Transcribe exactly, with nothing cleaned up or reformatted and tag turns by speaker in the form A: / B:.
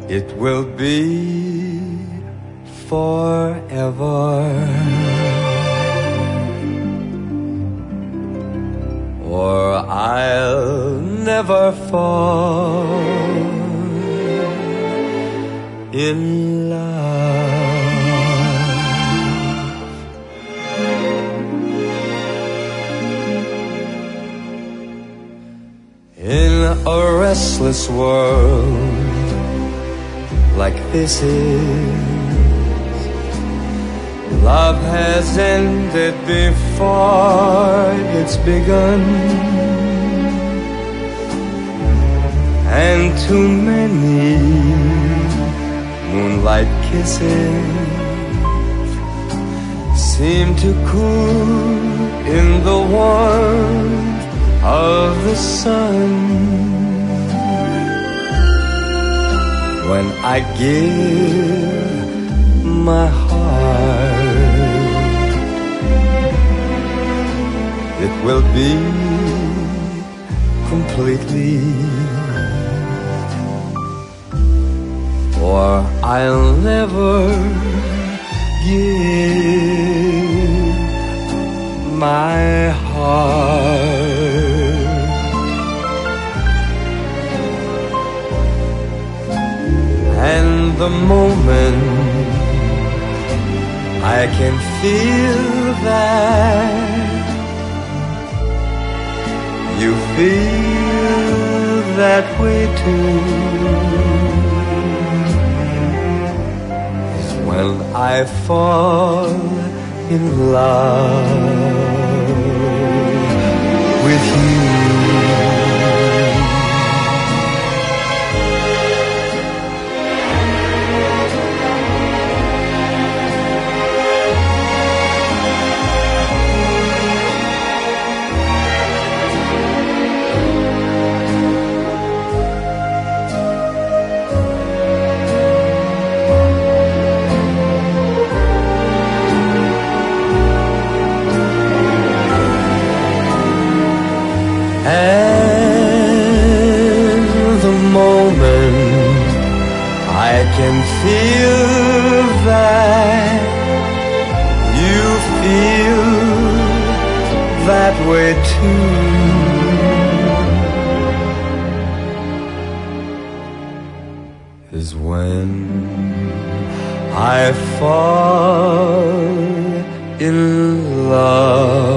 A: it will be forever, or I'll never fall in love. In a restless world like this is, love has ended before it's begun, and too many moonlight kisses seem to cool in the warmth of the sun. When I give my heart, it will be completely, or I'll never give my heart. And the moment I can feel that you feel that way too is when I fall in love with you. And the moment I can feel that you feel that way too is when I fall in love.